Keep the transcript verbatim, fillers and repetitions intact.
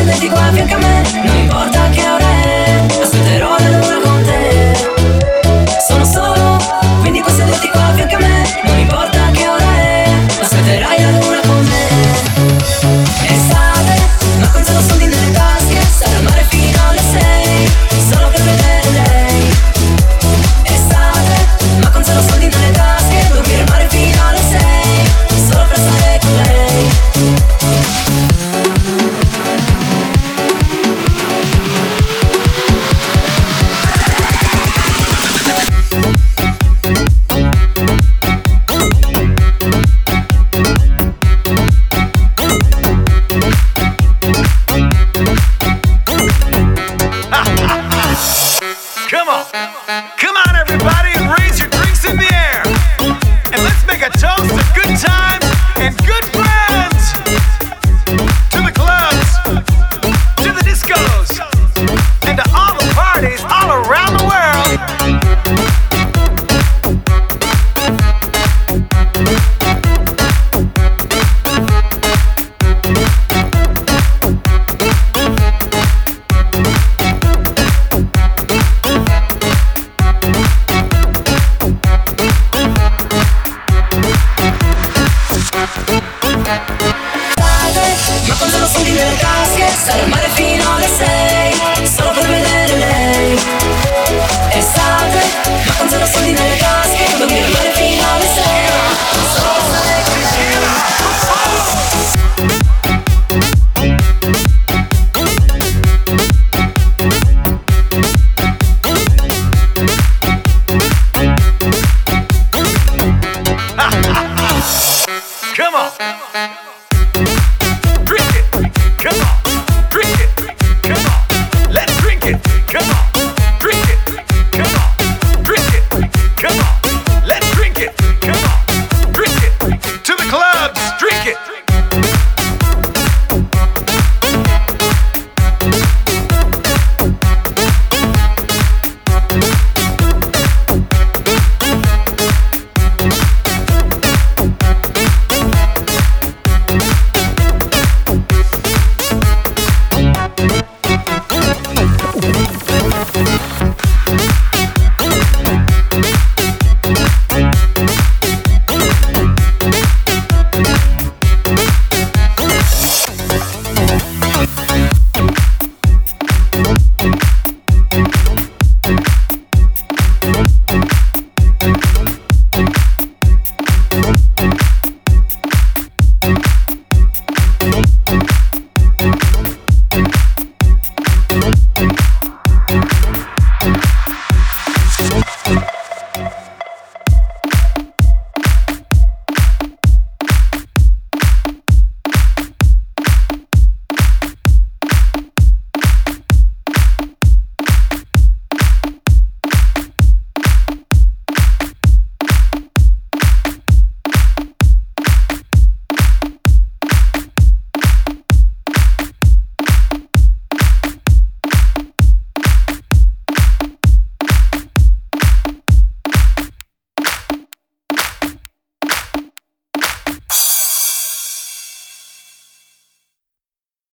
sederti qua a fianco a me. Non importa che ora è, aspetterò la luna con te. Sono solo, quindi puoi sederti qua a fianco a me. Non importa che ora è, aspetterai la luna con me. Estate, ma con zero soldi nelle tasche, stare al mare fino alle sei, solo per vedere lei. Estate, ma con zero soldi nelle tasche, dormire al mare fino alle sei, solo per stare con lei. Come on, come on everybody, and raise your drinks in the air. And let's make a toast to good times and good friends. To the clubs, to the discos, and to all the parties all around the world. Ma con zero soldi nelle tasche, stare al mare fino